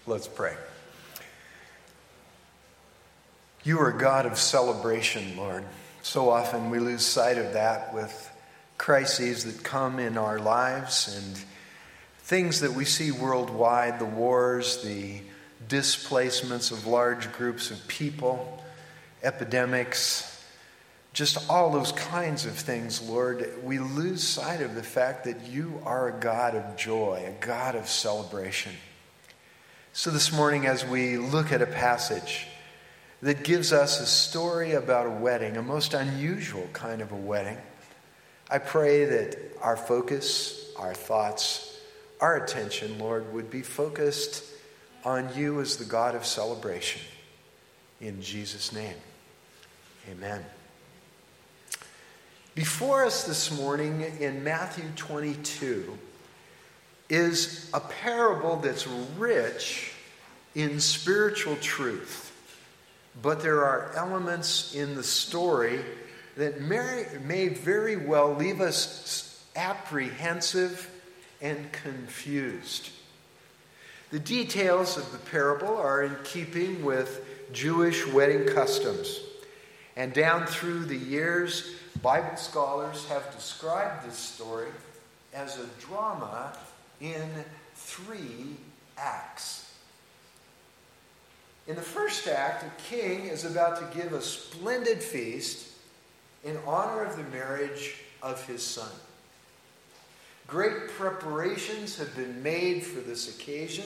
Let's pray. You are a God of celebration, Lord. So often we lose sight of that with crises that come in our lives and things that we see worldwide, the wars, the displacements of large groups of people, epidemics, just all those kinds of things, Lord. We lose sight of the fact that you are a God of joy, a God of celebration. So this morning, as we look at a passage that gives us a story about a wedding, a most unusual kind of a wedding, I pray that our focus, our thoughts, our attention, Lord, would be focused on you as the God of celebration. In Jesus' name, amen. Before us this morning in Matthew 22 is a parable that's rich in spiritual truth. But there are elements in the story that may very well leave us apprehensive and confused. The details of the parable are in keeping with Jewish wedding customs. And down through the years, Bible scholars have described this story as a drama in 3 acts. In the first act, a king is about to give a splendid feast in honor of the marriage of his son. Great preparations have been made for this occasion.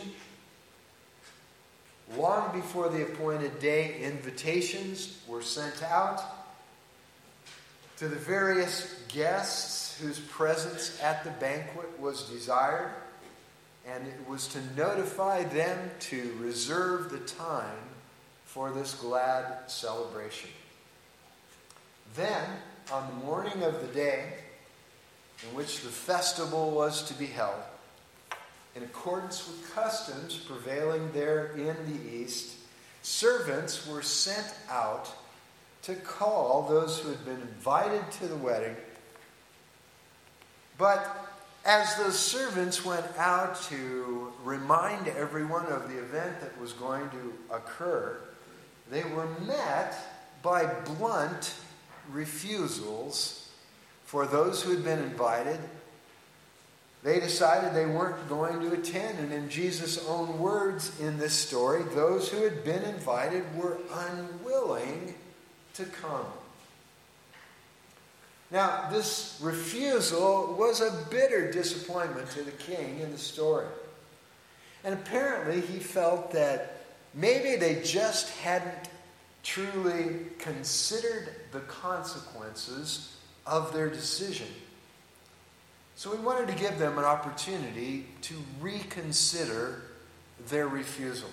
Long before the appointed day, invitations were sent out to the various guests whose presence at the banquet was desired. And it was to notify them to reserve the time for this glad celebration. Then, on the morning of the day in which the festival was to be held, in accordance with customs prevailing there in the East, servants were sent out to call those who had been invited to the wedding. But as those servants went out to remind everyone of the event that was going to occur, they were met by blunt refusals for those who had been invited. They decided they weren't going to attend, and in Jesus' own words in this story, those who had been invited were unwilling to come. Now, this refusal was a bitter disappointment to the king in the story. And apparently he felt that maybe they just hadn't truly considered the consequences of their decision. So he wanted to give them an opportunity to reconsider their refusal.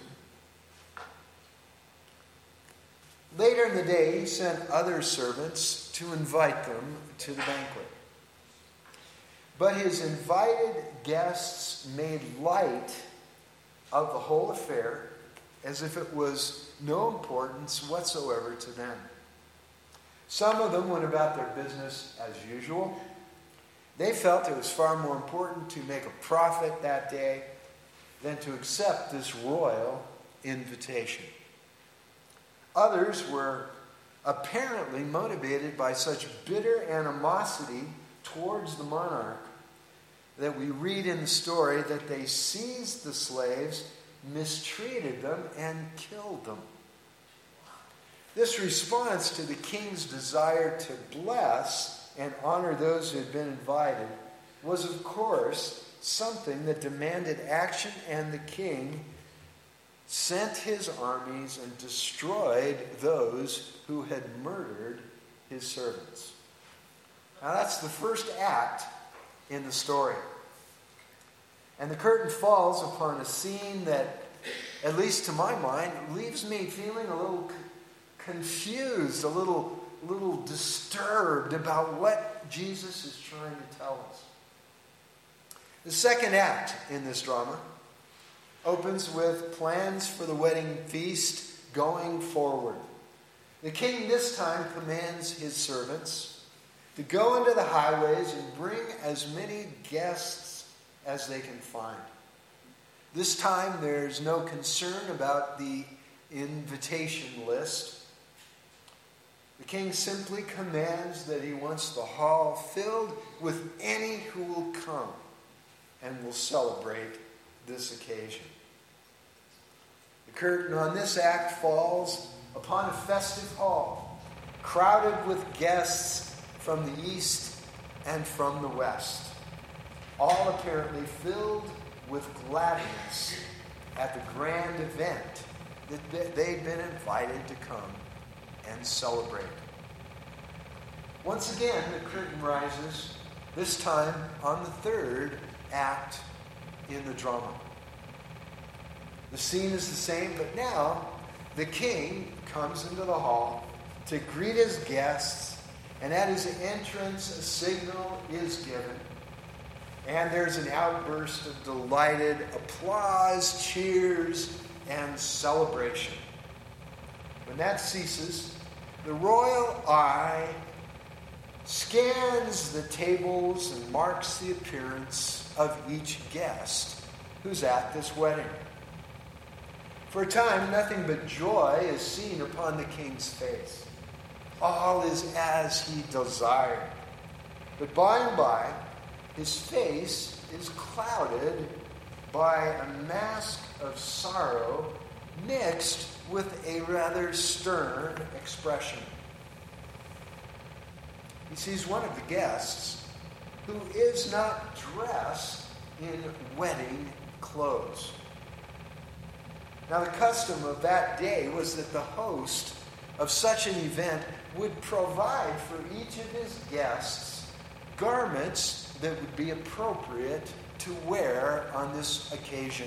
Later in the day, he sent other servants to invite them to the banquet. But his invited guests made light of the whole affair as if it was no importance whatsoever to them. Some of them went about their business as usual. They felt it was far more important to make a profit that day than to accept this royal invitation. Others were apparently motivated by such bitter animosity towards the monarch that we read in the story that they seized the slaves, mistreated them, and killed them. This response to the king's desire to bless and honor those who had been invited was, of course, something that demanded action, and the king sent his armies and destroyed those who had murdered his servants. Now that's the first act in the story. And the curtain falls upon a scene that, at least to my mind, leaves me feeling a little confused, a little disturbed about what Jesus is trying to tell us. The second act in this drama opens with plans for the wedding feast going forward. The king this time commands his servants to go into the highways and bring as many guests as they can find. This time there's no concern about the invitation list. The king simply commands that he wants the hall filled with any who will come and will celebrate this occasion. The curtain on this act falls upon a festive hall, crowded with guests from the east and from the west, all apparently filled with gladness at the grand event that they'd been invited to come and celebrate. Once again, the curtain rises, this time on the third act in the drama. The scene is the same, but now the king comes into the hall to greet his guests, and at his entrance a signal is given, and there's an outburst of delighted applause, cheers, and celebration. When that ceases, the royal eye scans the tables and marks the appearance of each guest who's at this wedding. For a time, nothing but joy is seen upon the king's face. All is as he desired. But by and by, his face is clouded by a mask of sorrow mixed with a rather stern expression. He sees one of the guests who is not dressed in wedding clothes. Now, the custom of that day was that the host of such an event would provide for each of his guests garments that would be appropriate to wear on this occasion.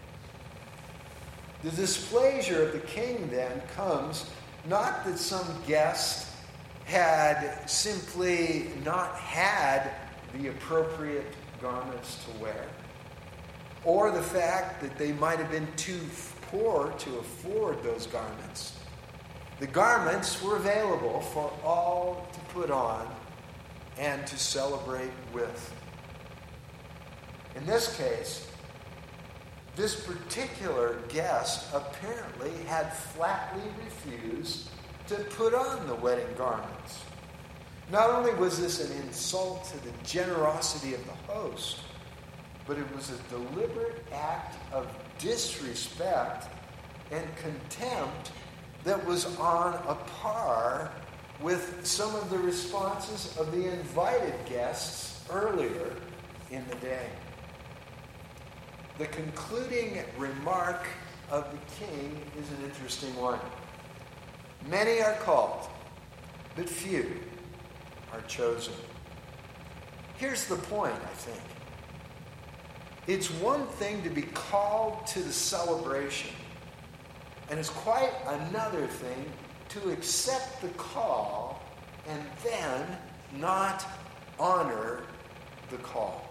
The displeasure of the king then comes not that some guest had simply not had the appropriate garments to wear, or the fact that they might have been too poor to afford those garments. The garments were available for all to put on and to celebrate with. In this case, this particular guest apparently had flatly refused to put on the wedding garments. Not only was this an insult to the generosity of the host, but it was a deliberate act of disrespect and contempt that was on a par with some of the responses of the invited guests earlier in the day. The concluding remark of the king is an interesting one. Many are called, but few are chosen. Here's the point, I think. It's one thing to be called to the celebration, and it's quite another thing to accept the call and then not honor the call.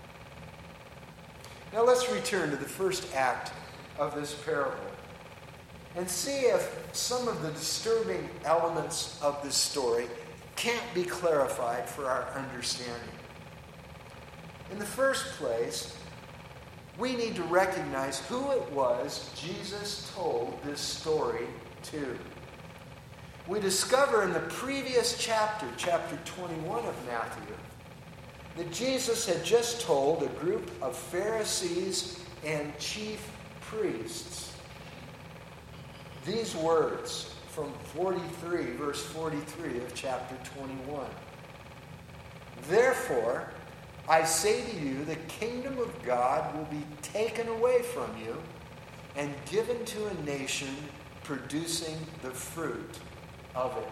Now let's return to the first act of this parable and see if some of the disturbing elements of this story can't be clarified for our understanding. In the first place, we need to recognize who it was Jesus told this story to. We discover in the previous chapter, chapter 21 of Matthew, that Jesus had just told a group of Pharisees and chief priests these words from 43, verse 43 of chapter 21. Therefore, I say to you, the kingdom of God will be taken away from you and given to a nation producing the fruit of it.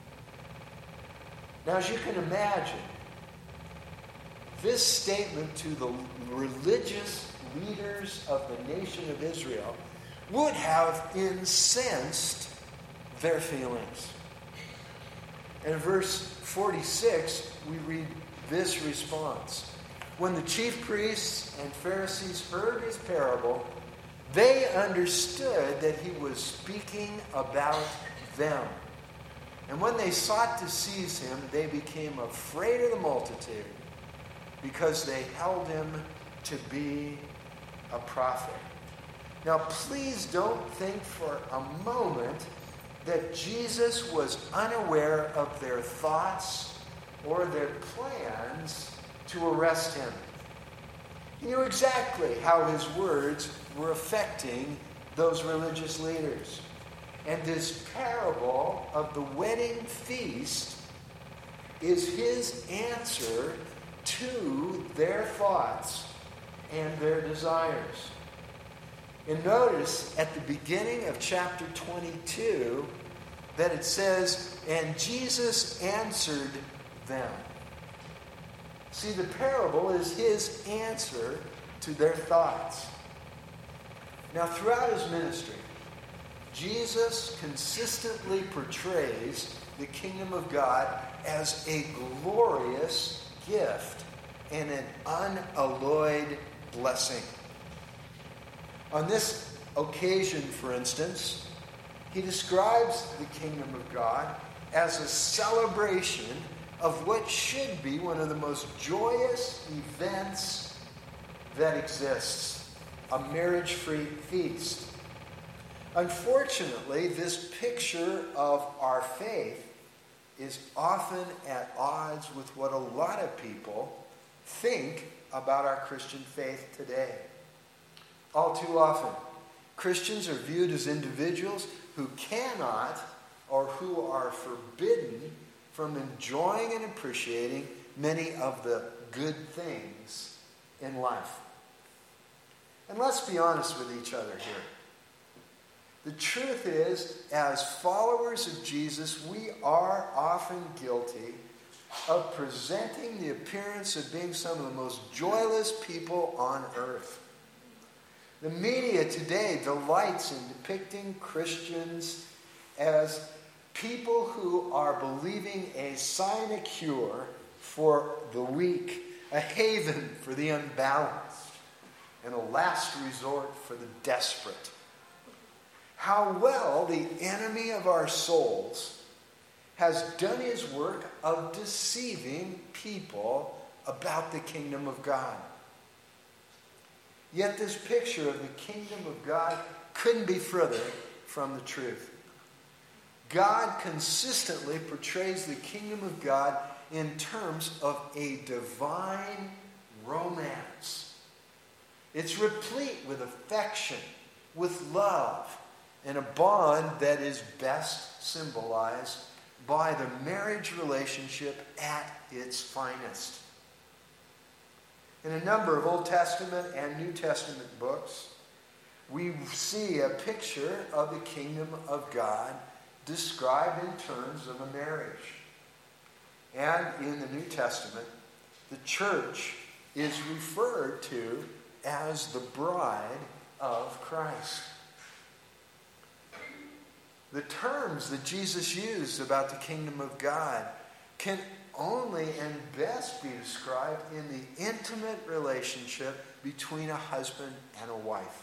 Now, as you can imagine, this statement to the religious leaders of the nation of Israel would have incensed their feelings. And in verse 46, we read this response. When the chief priests and Pharisees heard his parable, they understood that he was speaking about them. And when they sought to seize him, they became afraid of the multitude, because they held him to be a prophet. Now, please don't think for a moment that Jesus was unaware of their thoughts or their plans to arrest him. He knew exactly how his words were affecting those religious leaders. And this parable of the wedding feast is his answer to their thoughts and their desires. And notice at the beginning of chapter 22 that it says, "And Jesus answered them." See, the parable is his answer to their thoughts. Now, throughout his ministry, Jesus consistently portrays the kingdom of God as a glorious gift and an unalloyed blessing. On this occasion, for instance, he describes the kingdom of God as a celebration of what should be one of the most joyous events that exists, a marriage-free feast. Unfortunately, this picture of our faith is often at odds with what a lot of people think about our Christian faith today. All too often, Christians are viewed as individuals who cannot or who are forbidden from enjoying and appreciating many of the good things in life. And let's be honest with each other here. The truth is, as followers of Jesus, we are often guilty of presenting the appearance of being some of the most joyless people on earth. The media today delights in depicting Christians as people who are believing a sinecure for the weak, a haven for the unbalanced, and a last resort for the desperate. How well the enemy of our souls has done his work of deceiving people about the kingdom of God. Yet this picture of the kingdom of God couldn't be further from the truth. God consistently portrays the kingdom of God in terms of a divine romance. It's replete with affection, with love, and a bond that is best symbolized by the marriage relationship at its finest. In a number of Old Testament and New Testament books, we see a picture of the kingdom of God described in terms of a marriage. And in the New Testament, the church is referred to as the bride of Christ. The terms that Jesus used about the kingdom of God can only and best be described in the intimate relationship between a husband and a wife.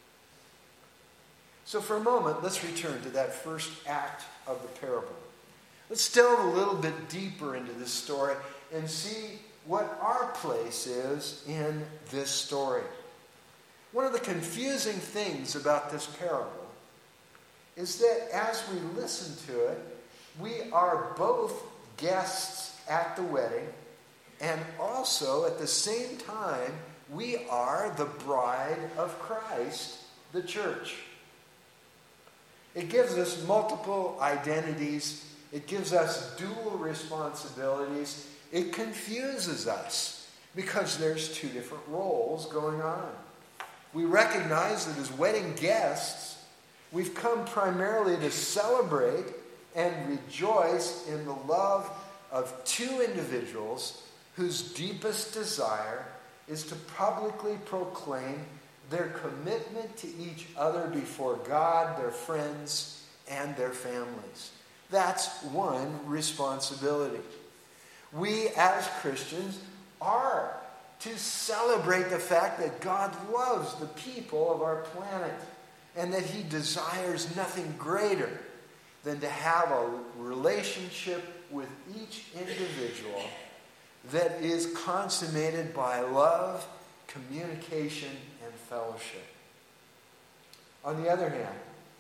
So for a moment, let's return to that first act of the parable. Let's delve a little bit deeper into this story and see what our place is in this story. One of the confusing things about this parable is that as we listen to it, we are both guests at the wedding, and also at the same time, we are the bride of Christ, the church. It gives us multiple identities. It gives us dual responsibilities. It confuses us because there's two different roles going on. We recognize that as wedding guests, we've come primarily to celebrate and rejoice in the love of two individuals whose deepest desire is to publicly proclaim their commitment to each other before God, their friends, and their families. That's one responsibility. We as Christians are to celebrate the fact that God loves the people of our planet and that he desires nothing greater than to have a relationship with each individual that is consummated by love, communication, and fellowship. On the other hand,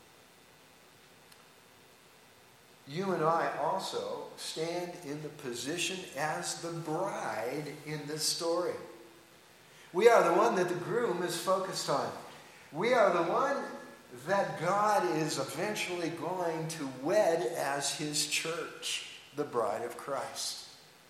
you and I also stand in the position as the bride in this story. We are the one that the groom is focused on. We are the one that God is eventually going to wed as his church, the bride of Christ.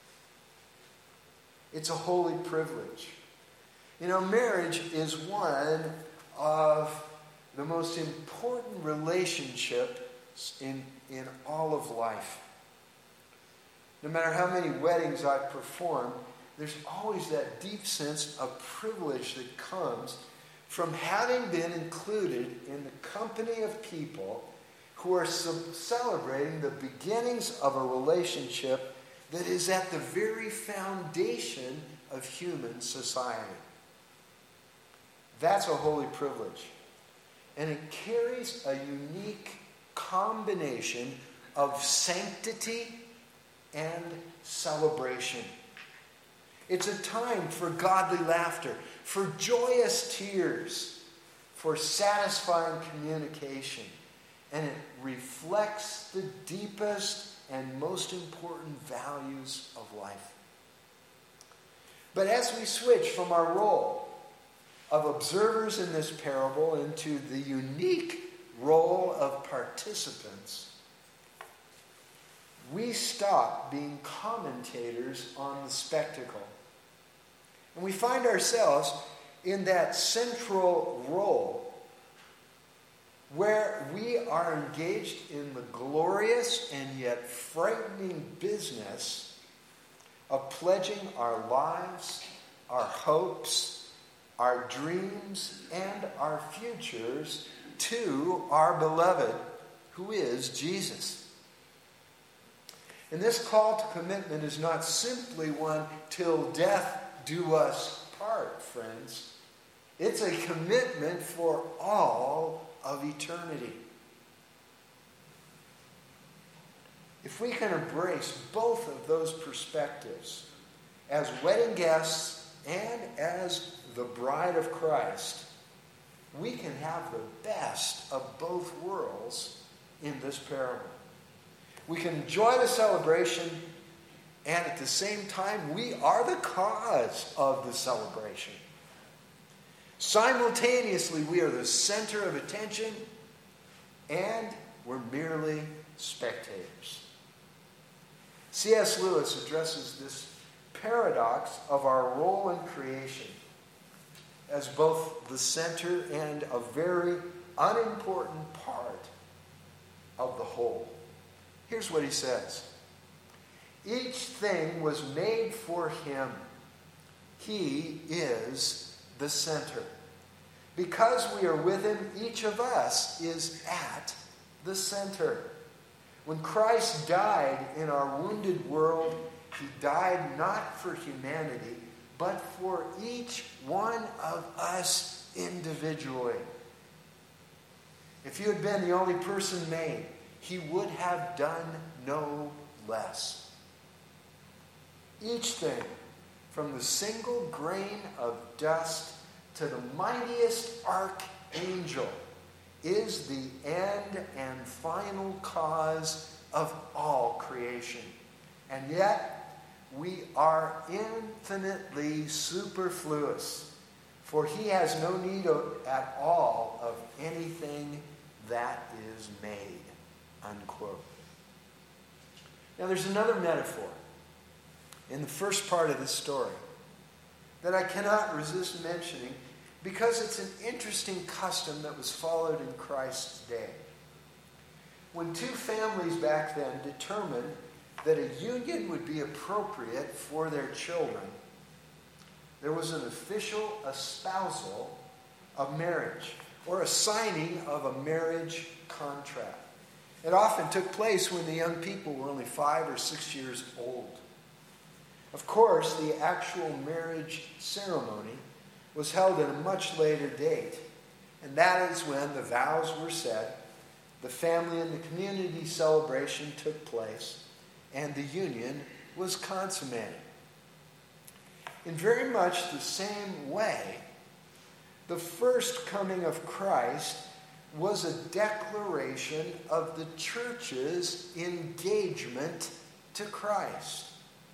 It's a holy privilege. You know, marriage is one of the most important relationships in all of life. No matter how many weddings I've performed, there's always that deep sense of privilege that comes from having been included in the company of people who are celebrating the beginnings of a relationship that is at the very foundation of human society. That's a holy privilege. And it carries a unique combination of sanctity and celebration. It's a time for godly laughter, for joyous tears, for satisfying communication. And it reflects the deepest and most important values of life. But as we switch from our role of observers in this parable into the unique role of participants, we stop being commentators on the spectacle. And we find ourselves in that central role where we are engaged in the glorious and yet frightening business of pledging our lives, our hopes, our dreams, and our futures to our beloved, who is Jesus. And this call to commitment is not simply one till death do us part, friends. It's a commitment for all of eternity. If we can embrace both of those perspectives as wedding guests and as the bride of Christ, we can have the best of both worlds in this parable. We can enjoy the celebration, and at the same time, we are the cause of the celebration. Simultaneously, we are the center of attention, and we're merely spectators. C.S. Lewis addresses this paradox of our role in creation as both the center and a very unimportant part of the whole. Here's what he says. Each thing was made for him. He is the center. Because we are with him, each of us is at the center. When Christ died in our wounded world, he died not for humanity, but for each one of us individually. If you had been the only person made, he would have done no less. Each thing, from the single grain of dust to the mightiest archangel, is the end and final cause of all creation. And yet, we are infinitely superfluous, for he has no need at all of anything that is made. Unquote. Now there's another metaphor in the first part of this story that I cannot resist mentioning because it's an interesting custom that was followed in Christ's day. When two families back then determined that a union would be appropriate for their children, there was an official espousal of marriage or a signing of a marriage contract. It often took place when the young people were only 5 or 6 years old. Of course, the actual marriage ceremony was held at a much later date, and that is when the vows were said, the family and the community celebration took place, and the union was consummated. In very much the same way, The first coming of Christ was a declaration of the church's engagement to Christ.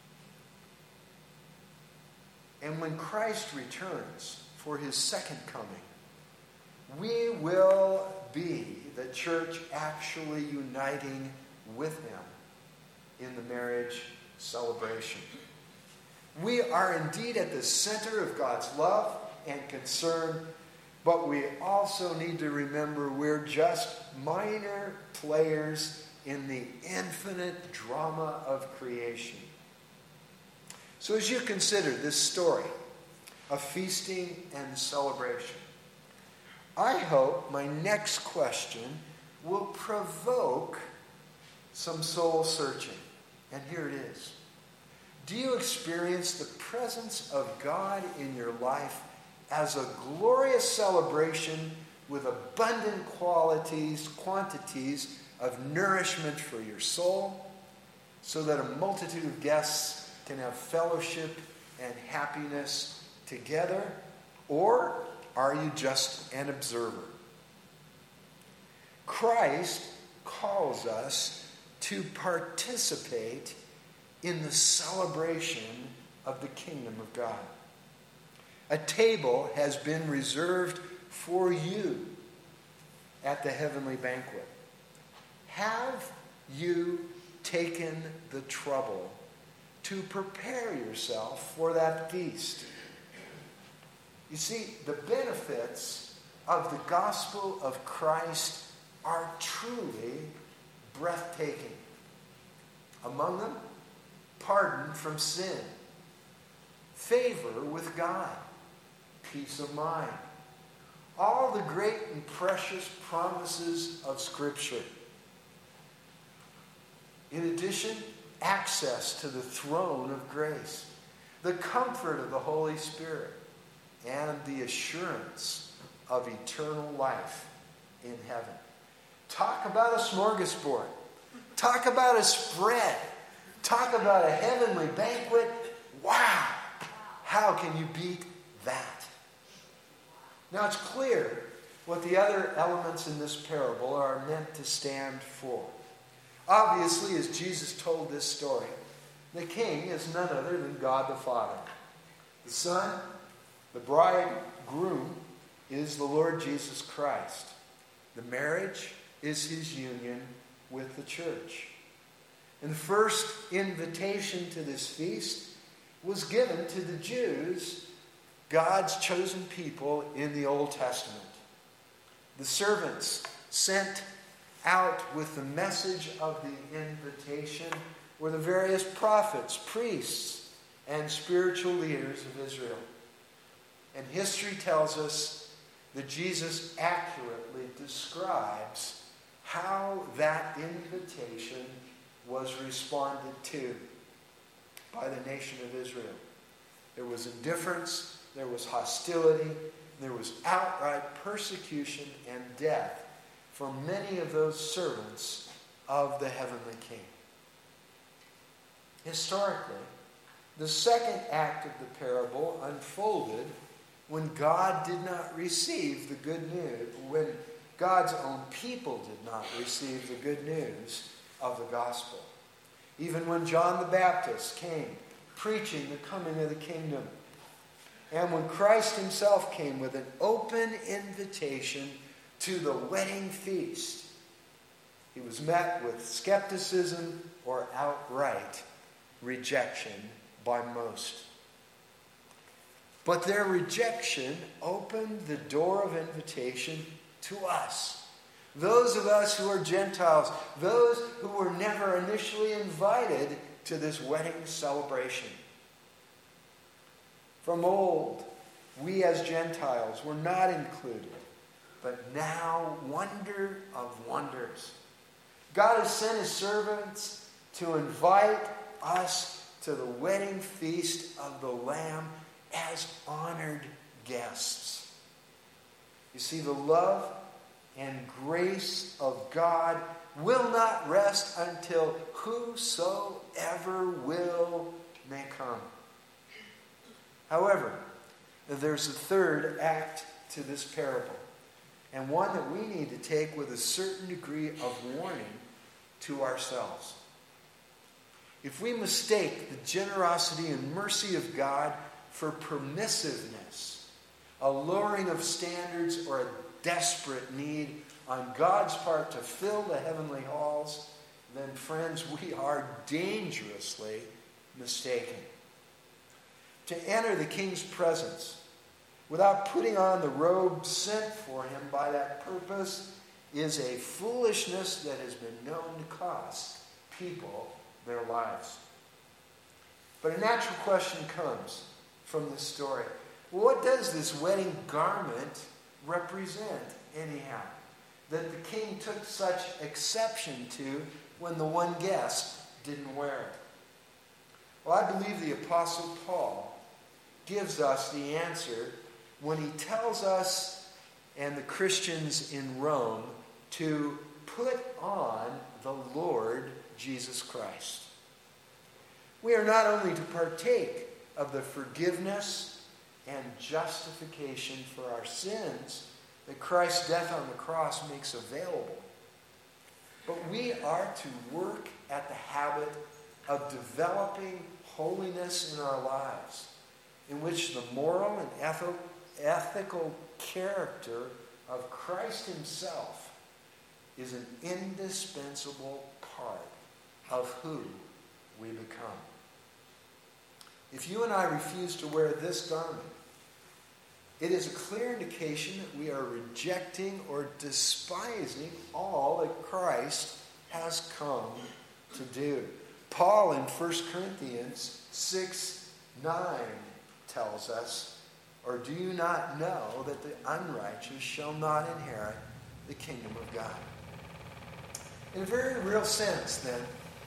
And when Christ returns for his second coming, we will be the church actually uniting with him in the marriage celebration. We are indeed at the center of God's love and concern, but we also need to remember we're just minor players in the infinite drama of creation. So as you consider this story of feasting and celebration, I hope my next question will provoke some soul searching. And here it is. Do you experience the presence of God in your life as a glorious celebration with abundant quantities of nourishment for your soul, so that a multitude of guests can have fellowship and happiness together? Or are you just an observer? Christ calls us to participate in the celebration of the kingdom of God. A table has been reserved for you at the heavenly banquet. Have you taken the trouble to prepare yourself for that feast? You see, the benefits of the gospel of Christ are truly breathtaking. Among them, pardon from sin, favor with God, peace of mind, all the great and precious promises of Scripture. In addition, access to the throne of grace, the comfort of the Holy Spirit, and the assurance of eternal life in heaven. Talk about a smorgasbord. Talk about a spread. Talk about a heavenly banquet. Wow! How can you beat that? Now it's clear what the other elements in this parable are meant to stand for. Obviously, as Jesus told this story, the king is none other than God the Father. The Son, the bridegroom, is the Lord Jesus Christ. The marriage is his union with the church. And the first invitation to this feast was given to the Jews, God's chosen people in the Old Testament. The servants sent out with the message of the invitation were the various prophets, priests, and spiritual leaders of Israel. And history tells us that Jesus accurately describes how that invitation was responded to by the nation of Israel. There was indifference, there was hostility, there was outright persecution and death for many of those servants of the heavenly King. Historically, the second act of the parable unfolded when God did not receive the good news, when God's own people did not receive the good news of the gospel. Even when John the Baptist came preaching the coming of the kingdom, and when Christ himself came with an open invitation to the wedding feast, he was met with skepticism or outright rejection by most. But their rejection opened the door of invitation to us. Those of us who are Gentiles, those who were never initially invited to this wedding celebration. From old, we as Gentiles were not included, but now, wonder of wonders, God has sent his servants to invite us to the wedding feast of the Lamb as honored guests. You see, the love and grace of God will not rest until whosoever will may come. However, there's a third act to this parable, and one that we need to take with a certain degree of warning to ourselves. If we mistake the generosity and mercy of God for permissiveness, a lowering of standards, or a desperate need on God's part to fill the heavenly halls, then, friends, we are dangerously mistaken. To enter the king's presence without putting on the robe sent for him by that purpose is a foolishness that has been known to cost people their lives. But a natural question comes from this story. Well, what does this wedding garment represent anyhow, that the king took such exception to when the one guest didn't wear it? Well, I believe the Apostle Paul gives us the answer when he tells us and the Christians in Rome to put on the Lord Jesus Christ. We are not only to partake of the forgiveness and justification for our sins that Christ's death on the cross makes available, but we are to work at the habit of developing holiness in our lives, in which the moral and ethical character of Christ himself is an indispensable part of who we become. If you and I refuse to wear this garment, it is a clear indication that we are rejecting or despising all that Christ has come to do. Paul in 1 Corinthians 6:9 tells us, or do you not know that the unrighteous shall not inherit the kingdom of God? In a very real sense, then,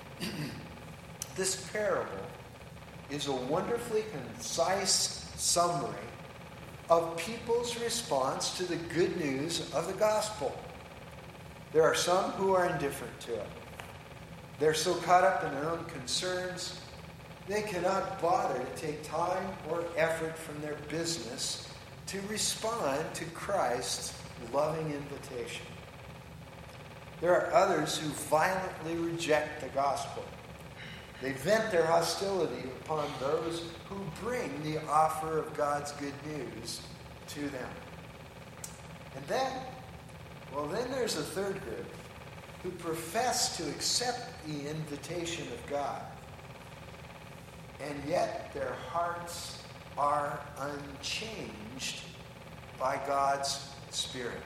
this parable is a wonderfully concise summary of people's response to the good news of the gospel. There are some who are indifferent to it. They're so caught up in their own concerns, they cannot bother to take time or effort from their business to respond to Christ's loving invitation. There are others who violently reject the gospel. They vent their hostility upon those who bring the offer of God's good news to them. And then there's a third group who profess to accept the invitation of God, and yet their hearts are unchanged by God's Spirit.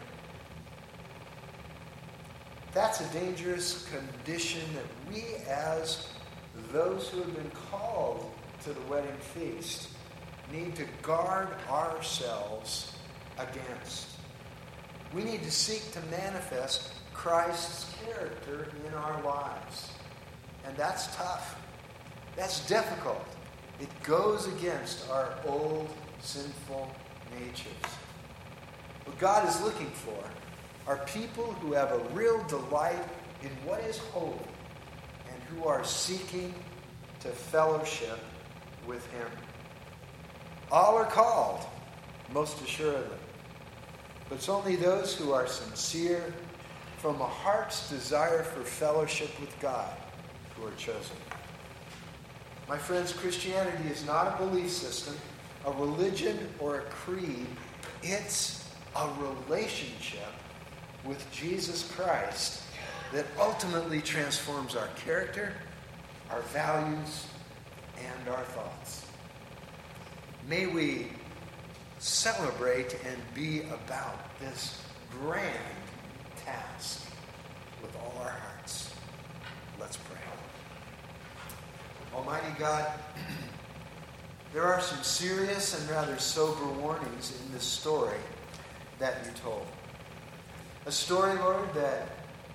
That's a dangerous condition that we, as those who have been called to the wedding feast, need to guard ourselves against. We need to seek to manifest Christ's character in our lives. And that's tough. That's difficult. It goes against our old sinful natures. What God is looking for are people who have a real delight in what is holy and who are seeking to fellowship with him. All are called, most assuredly. But it's only those who are sincere from a heart's desire for fellowship with God who are chosen. My friends, Christianity is not a belief system, a religion, or a creed. It's a relationship with Jesus Christ that ultimately transforms our character, our values, and our thoughts. May we celebrate and be about this grand task with all our hearts. Let's pray. Almighty God, there are some serious and rather sober warnings in this story that you told. A story, Lord, that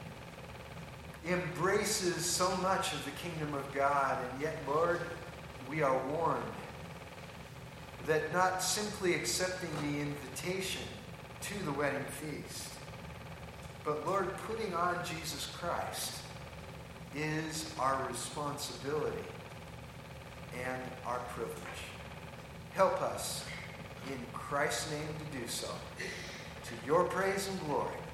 embraces so much of the kingdom of God, and yet, Lord, we are warned that not simply accepting the invitation to the wedding feast, but, Lord, putting on Jesus Christ is our responsibility and our privilege. Help us in Christ's name to do so, to your praise and glory.